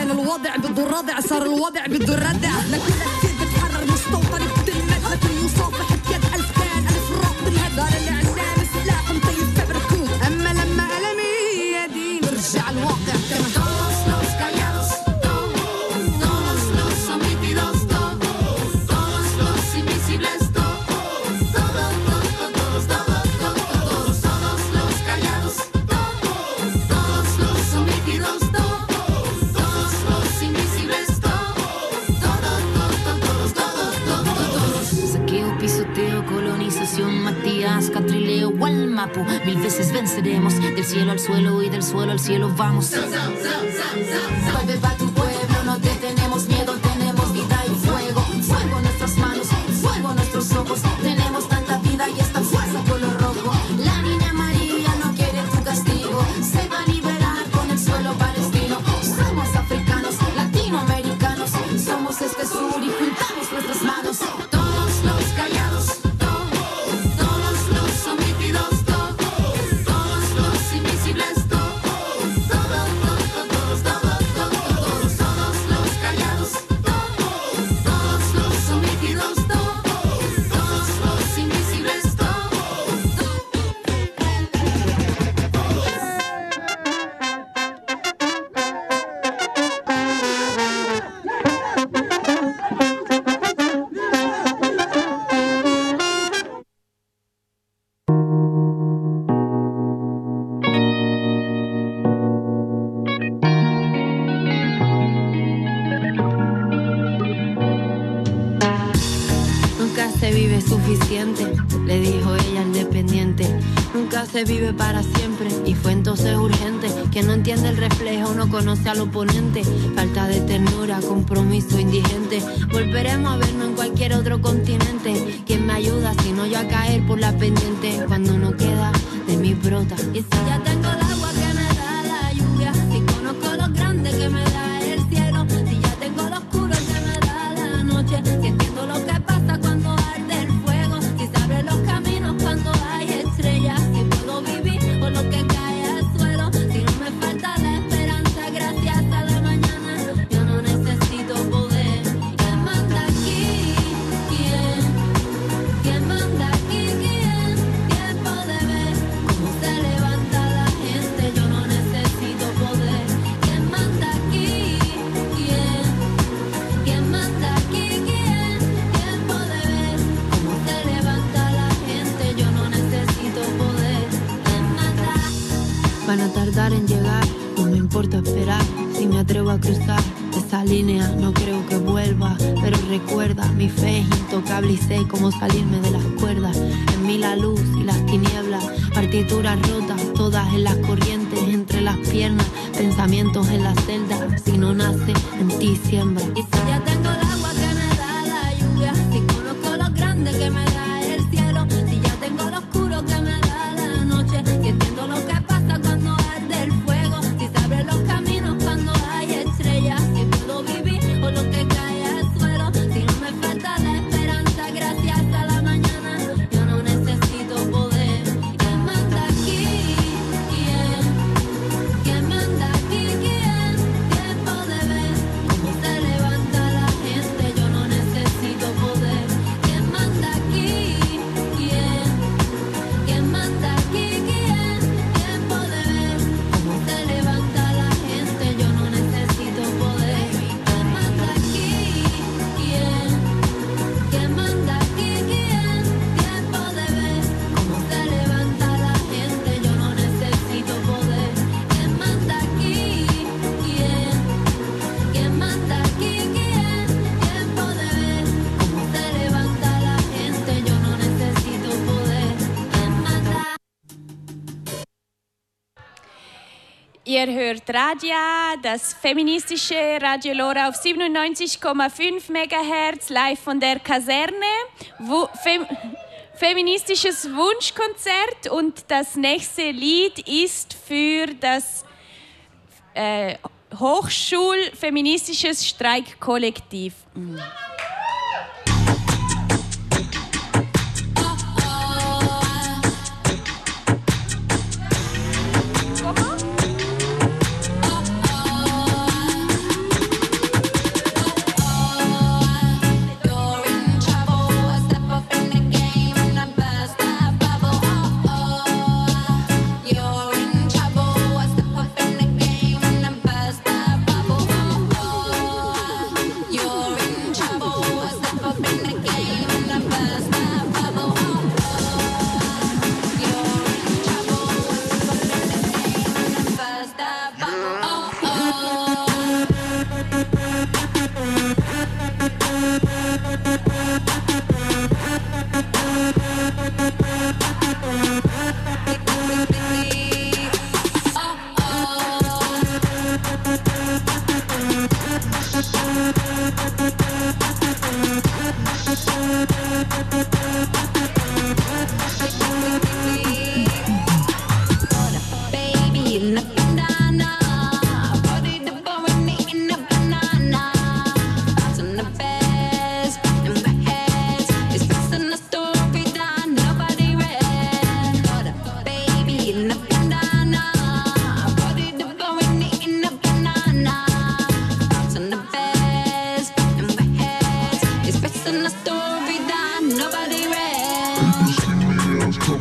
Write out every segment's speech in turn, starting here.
كان الوضع بده الردع صار الوضع بده الردع لكل كثير بتحرر مستوطن بتلمس لكن يصافح بيد ألف كان ألف راق بالهدار اللي عندنا سلاح مطيب في بركود أما لما ألمي يدي برجع الواقع كما todos los callados todos los omitidos todos los invisibles todos los callados todos los omitidos todos los invisibles saqueo, pisoteo, colonización, Matías, Catrileo, Gualmapu, 1000 veces venceremos, del cielo al suelo y del suelo al cielo vamos. Vuelve pa' tu pueblo, no te tenemos miedo, tenemos vida y fuego, fuego en nuestras manos, fuego en nuestros ojos, tenemos tanta vida y esta fuerza color rojo. La niña María no quiere tu castigo, se va a liberar con el suelo palestino. Somos africanos, latinoamericanos, somos este sur y juntamos nuestras manos. Todos los callados, todos los omitidos, todos los invisibles, todos los callados, todos los omitidos, todos los invisibles, Nunca se vive suficiente, le dijo ella al dependiente. Nunca se vive para siempre y fue entonces urgente. Quien no entiende el reflejo no conoce al oponente. Falta de ternura, compromiso indigente. Volveremos a vernos en cualquier otro continente. ¿Quién me ayuda si no yo a caer por la pendiente? Cuando no queda de mi brota. Y si ya tengo el agua que me da la lluvia, si conozco lo grande que me da el cielo, si ya tengo lo oscuro que me da la noche, si entiendo lo que pasa cuando arde el fuego, si se abren los caminos cuando hay estrellas, si puedo vivir con lo que cae al suelo, si no me falta la esperanza gracias a la mañana, yo no necesito poder. ¿Quién manda aquí? ¿Quién manda aquí? Tiempo de ver cómo se levanta la gente, yo no necesito poder. ¿Quién manda aquí? ¿Quién manda aquí? Tiempo de ver cómo se levanta la gente, yo no necesito poder. ¿Quién manda? Van a tardar en llegar, no me importa esperar. Si me atrevo a cruzar esa línea, no creo que vuelva. Pero recuerda, mi fe es intocable y sé cómo salirme de las cuerdas. En mí la luz y las tinieblas, partituras rotas, todas en las corrientes, entre las piernas, pensamientos en la celda. Si no nace, en ti siembra. Y si ya tengo el agua que me da la lluvia, si conozco lo grande que me da el cielo, si ya tengo lo oscuro que me da la noche, si entiendo lo que pasa cuando arde el fuego, si se abren los caminos cuando hay estrellas, si puedo vivir con lo que cae al suelo, si no me falta la esperanza gracias a la mañana, yo no necesito poder. ¿Quién manda aquí? ¿Quién manda aquí? Tiempo de ver cómo se levanta la gente, yo no necesito poder. ¿Quién manda aquí? ¿Quién manda aquí? Tiempo de ver cómo se levanta la gente, yo no necesito poder. ¿Quién manda aquí? ¿Quién manda aquí? Tiempo de ver cómo se levanta la gente, yo no necesito poder. ¿Quién manda aquí? ¿Quién manda aquí? Tiempo de ver cómo se levanta la gente, yo no necesito poder. ¿Quién manda? Ihr hört Radia, das feministische Radio Lora auf 97,5 MHz, live von der Kaserne. Feministisches Wunschkonzert und das nächste Lied ist für das Hochschulfeministisches Streikkollektiv.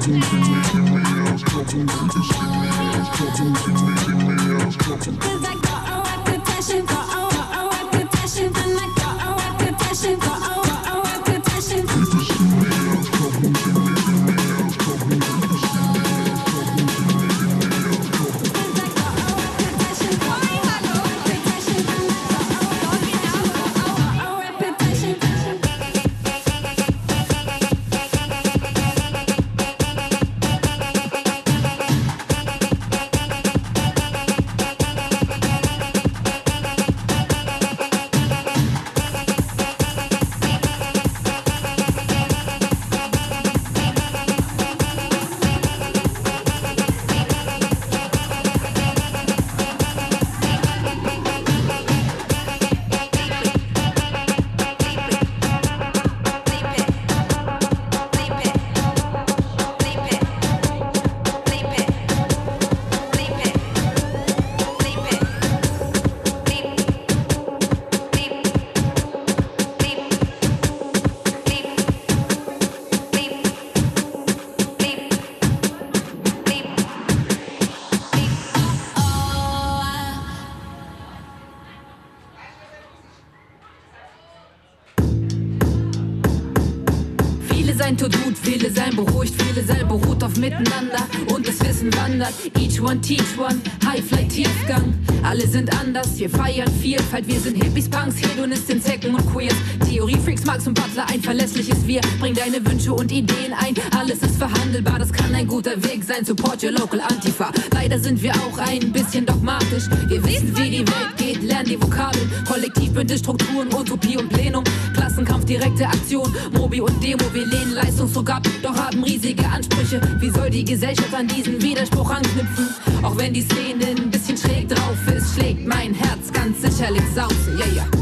sein tut gut, viele sein beruhigt, viele sein beruht auf Miteinander und das Wissen wandert. Each one teach one, High-Fly Tiefgang. Alle sind anders, wir feiern Vielfalt. Wir sind Hippies, Punks, Hedonisten, Zecken und Queers. Theorie-Freaks, Marx und Butler, ein verlässliches Wir. Bring deine Wünsche und Ideen ein, alles ist verhandelbar. Das kann ein guter Weg sein, support your local Antifa. Leider sind wir auch ein bisschen dogmatisch. Wir wissen, wie die Welt geht, lernen die Vokabeln. Kollektivbündnis, Strukturen, Utopie und Plenum. Klassenkampf, direkte Aktion, Mobi und Demo. Wir lehnen Leistungsdruck ab, doch haben riesige Ansprüche. Wie soll die Gesellschaft an diesen Widerspruch anknüpfen? Auch wenn die Szene ein bisschen schräg drauf ist, schlägt mein Herz ganz sicherlich Sauce, yeah, yeah.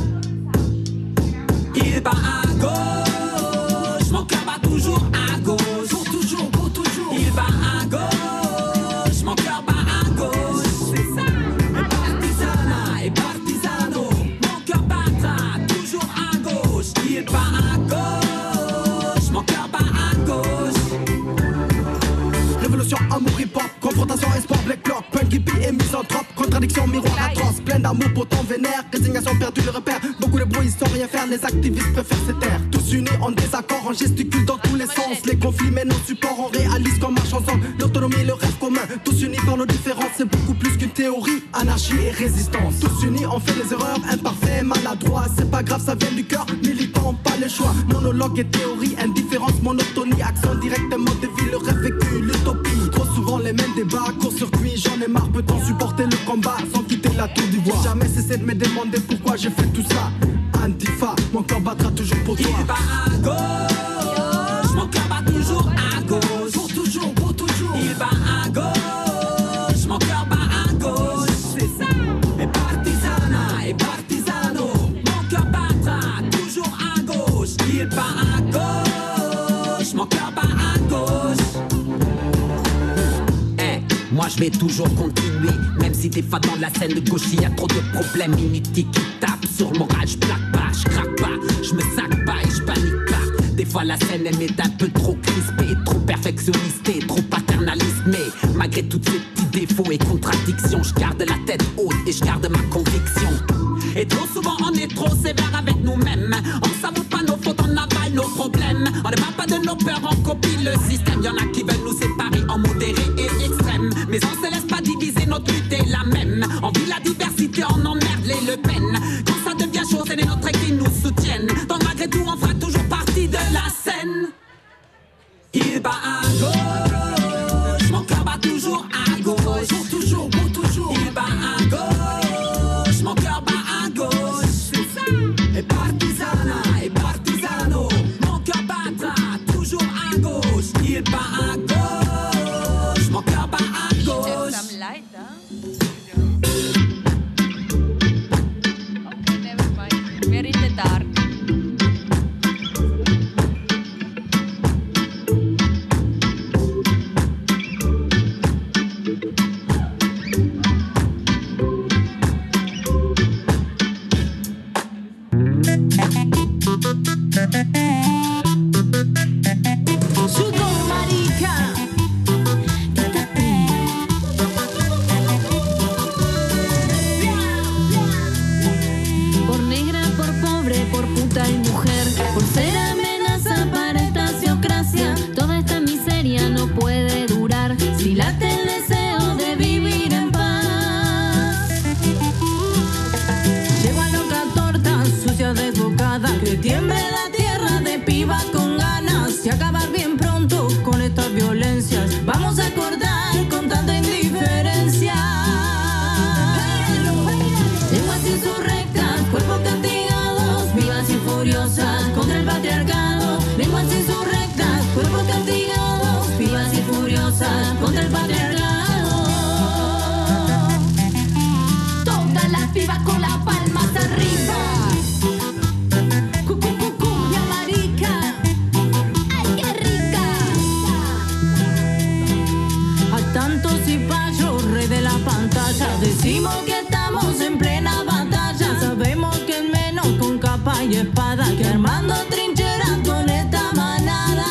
Il bat à gauche, mon cœur bat toujours à gauche. Pour toujours, pour toujours. Il bat à gauche, mon cœur bat à gauche. C'est ça. Et partisana, et partisano, mon cœur battra toujours à gauche. Il bat à gauche, mon cœur bat à gauche. Révolution, amour, hip-hop, confrontation, espoir, black bloc, punk, hippie et misanthrope, contradiction, miroir atroce, plein d'amour, pourtant vénère, résignation, perdu le repère, beaucoup de bruit sans rien faire, les activistes préfèrent se taire, tous unis en désaccord, on gesticule dans tous les sens, les conflits mènent au support, on réalise qu'on marche ensemble, l'autonomie, le rêve commun, tous unis par nos différences, c'est beaucoup plus qu'une théorie, anarchie et résistance, tous unis on fait des erreurs, imparfaits, maladroits, c'est pas grave, ça vient du cœur, militant, pas le choix, monologue et théorie, indifférence, monotonie, accent directement de vie, le rêve vécu, l'utopie, trop souvent les mêmes débats, court-circuit, j'en ai marre, peut-on supporter le combat sans quitter la tour d'ivoire, jamais cessé de me demander pourquoi j'ai fait tout ça, Antifa, mon cœur battra toujours pour toi. Il bat à gauche, mon cœur bat toujours à gauche. Pour toujours, pour toujours. Il bat à gauche, mon cœur bat à gauche. C'est ça. Et partisana, et partisano, mon cœur battra toujours à gauche. Il bat à gauche, mon cœur bat à gauche. Moi je vais toujours continuer, même si des fois dans la scène de gauche il y a trop de problèmes inutiles qui tapent sur le moral, je plaque pas, je craque pas, je me sac pas et je panique pas. Des fois la scène elle m'est un peu trop crispée, trop perfectionniste et trop paternaliste. Mais malgré tous ces petits défauts et contradictions, je garde la tête haute et je garde ma conviction. Et trop souvent on est trop sévère avec nous-mêmes. On savoure pas nos fautes, on avale nos problèmes. On ne parle pas de nos peurs, on copie le système. Y'en a qui veulent nous séparer en modéré et extrême, mais on se laisse pas diviser, notre lutte est la même. On vit la diversité, on emmerde les Le Pen. Quand ça devient chaud, c'est les nôtres qui nous soutiennent. Donc malgré tout, on fera toujours partie de la scène. Il bat à gauche, mon cœur bat toujours à gauche. Pour toujours, pour toujours. Il bat à gauche, mon cœur bat à gauche. C'est ça. Et partisana, et partisano, mon cœur battra toujours à gauche. Il bat à gauche, mon cœur bat à gauche. furiosas contra el patriarcado. Todas las pibas con las palmas arriba. Cumbia marica. Ay, qué rica. A tantos cipayos, rey de la pantalla, decimos que estamos en plena batalla. Sabemos que es menos con capa y espada que armando trincheras con esta manada.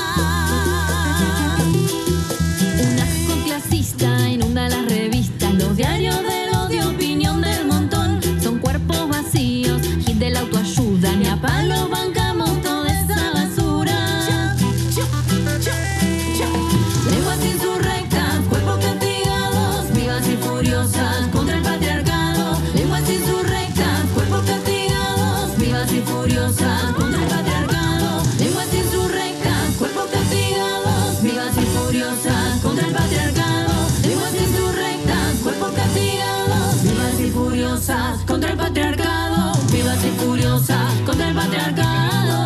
Un asco clasista inunda las revistas, los diarios del odio, opinión del montón. Son cuerpos vacíos, hit de la autoayuda, ni a palo bancamos toda esa basura. Lenguas insurrectas, cuerpos castigados, vivas y furiosas contra el patriarcado. Lenguas insurrectas, cuerpos castigados, vivas y furiosas contra el patriarcado. Lenguas insurrectas, cuerpos castigados, vivas y furiosas contra el patriarcado. Lenguas insurrectas, cuerpos castigados, vivas y furiosas contra el patriarcado. Vivas y furiosas contra el patriarcado.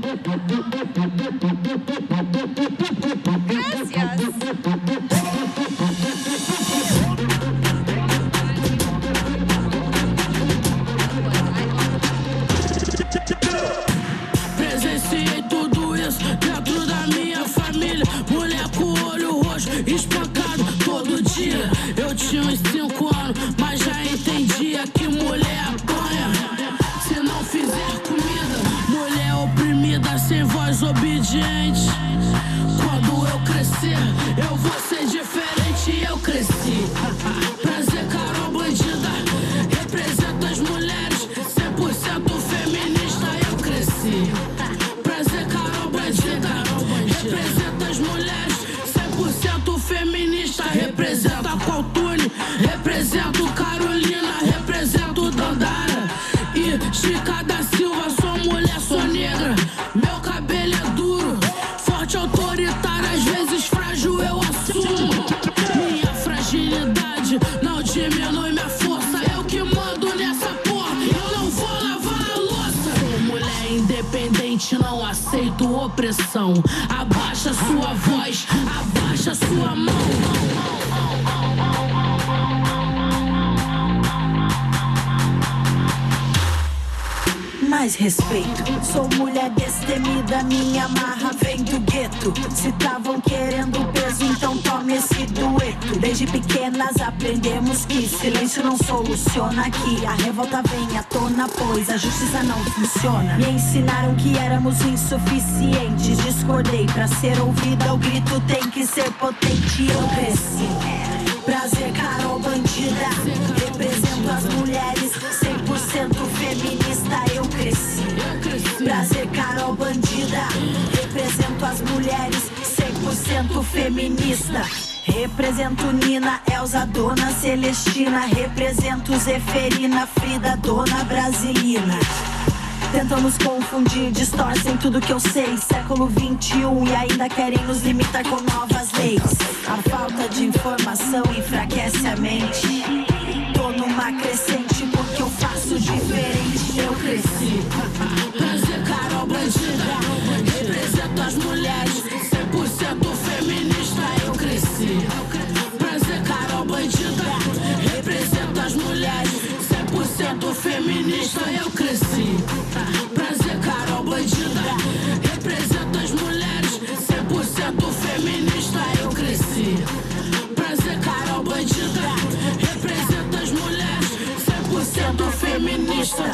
Presenciei tudo isso dentro da minha família. Mulher com olho roxo, espancado todo dia. Eu tinha uns 5 anos, mas já entendia que mulher apanha se não fizer comida. Mulher oprimida, sem voz, obediente. Quando eu crescer, eu vou ser diferente. Eu cresci. Prazer, Carol Bandida. Representa as mulheres, 100% feminista. Eu cresci. Prazer, Carol Bandida. Representa as mulheres, 100% feminista. Representa Qualtune, represento Carolina, represento Dandara e Chica da Silva. Sou mulher, sou negra, meu cabelo é duro, forte, autoritário, às vezes frágil eu assumo. Minha fragilidade não diminui minha força. Eu que mando nessa porra, eu não vou lavar a louça. Sou mulher independente, não aceito opressão. Abaixa sua voz, abaixa sua mão. Mais respeito, sou mulher destemida, minha marra vem do gueto. Se tavam querendo peso, então tome esse dueto. Desde pequenas aprendemos que silêncio não soluciona aqui. A revolta vem à tona, pois a justiça não funciona. Me ensinaram que éramos insuficientes, discordei. Pra ser ouvida o grito tem que ser potente. Eu cresci. Prazer, Carol Bandida. Represento as mulheres, 100% feminista. Eu cresci. Prazer, Carol Bandida. Represento as mulheres, 100% feminista. Represento Nina, Elza, Dona Celestina. Represento Zeferina, Frida, Dona Brasilina. Tentam nos confundir, distorcem tudo que eu sei. Século 21 e ainda querem nos limitar com novas leis. A falta de informação enfraquece a mente. Tô numa crescente porque eu faço diferente. Eu cresci. Prazer, Carol Bandida. Represento as mulheres, 100% feminista. Eu cresci. Prazer, Carol Bandida. Represento as mulheres, 100% feminista. Eu cresci. Prazer, Carol Bandida. Represento as mulheres, 100% feminista. Eu cresci. Prazer, Carol Bandida. Represento as mulheres, 100% feminista.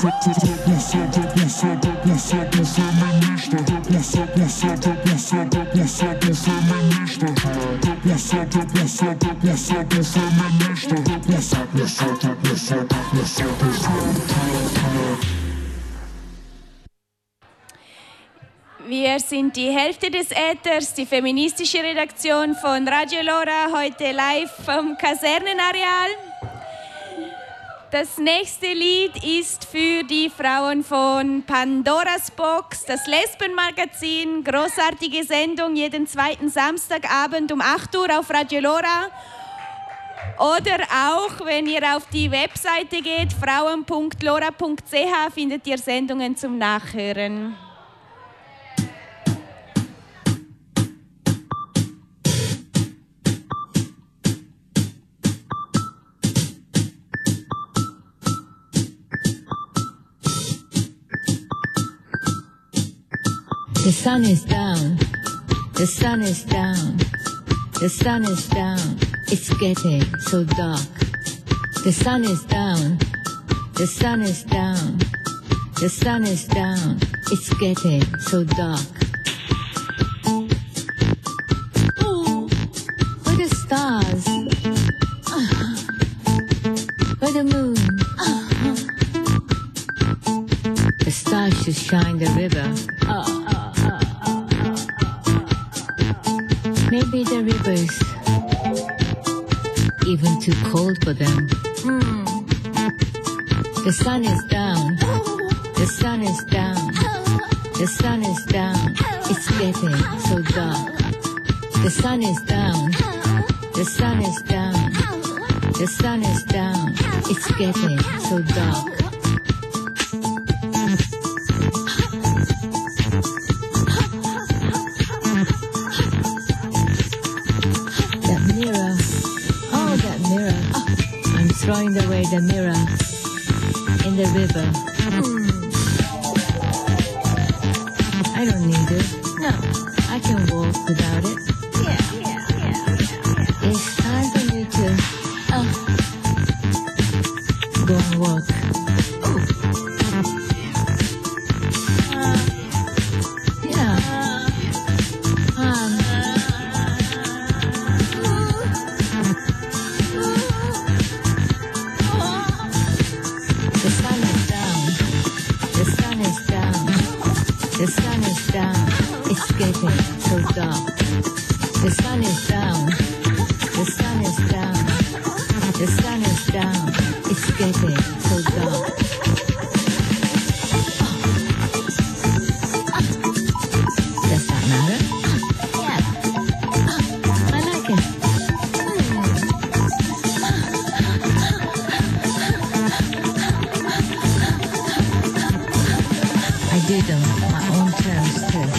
100% Wir sind die Hälfte des Äthers, die feministische Redaktion von Radio Lora, heute live vom Kasernenareal. Das nächste Lied ist für die Frauen von Pandoras Box, das Lesbenmagazin, großartige Sendung jeden zweiten Samstagabend um 8 Uhr auf Radio Lora. Oder auch, wenn ihr auf die Webseite geht, frauen.lora.ch, findet ihr Sendungen zum Nachhören. The sun is down, the sun is down, the sun is down, it's getting so dark. The sun is down, the sun is down, the sun is down, it's getting so dark. Oh, where the stars? Where the moon? The stars should shine the river. Maybe the river's even too cold for them. The sun is down, the sun is down, the sun is down, it's getting so dark. The sun is down, the sun is down, the sun is down, it's getting so dark. away the mirror in the river. I don't need it. No, I can walk without it. It's time for me to go and walk. Getting so dark. The sun is down. The sun is down. The sun is down. It's getting so dark. Does that matter? Yeah. I like it. I did them my own terms too.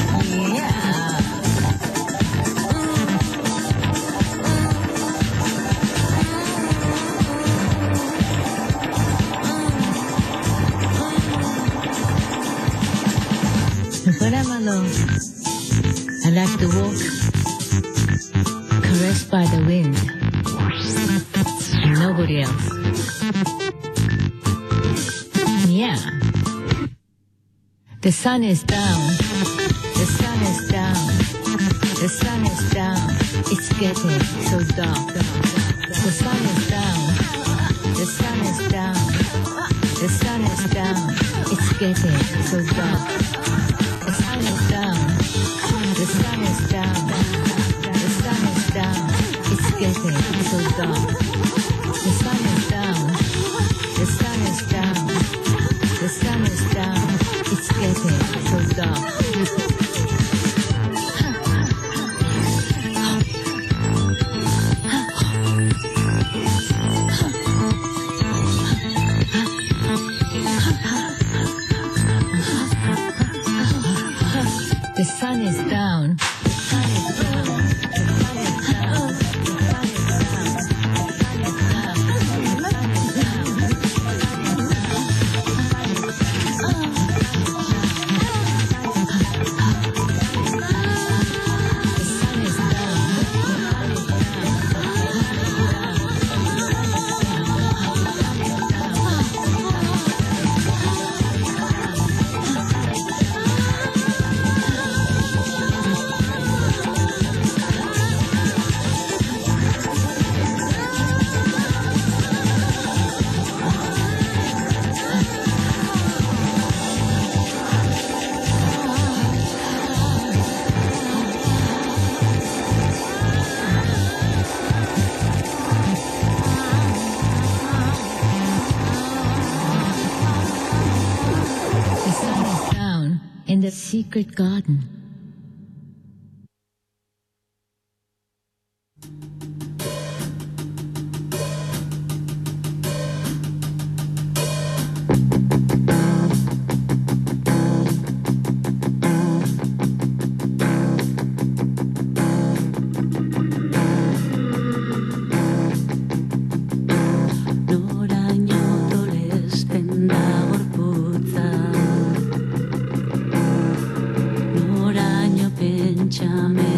When I'm alone, I like to walk, caressed by the wind, and nobody else. Yeah. The sun is down. The sun is down. The sun is down. It's getting so dark. The sun is down. The sun is down. The sun is down. It's getting so dark. The sun is down. The sun is down. The sun is down. It's getting so dark. The sun is down. The sun is down. The sun is down. It's getting so dark. The sun is down. In the secret garden. Noraino pentsamendu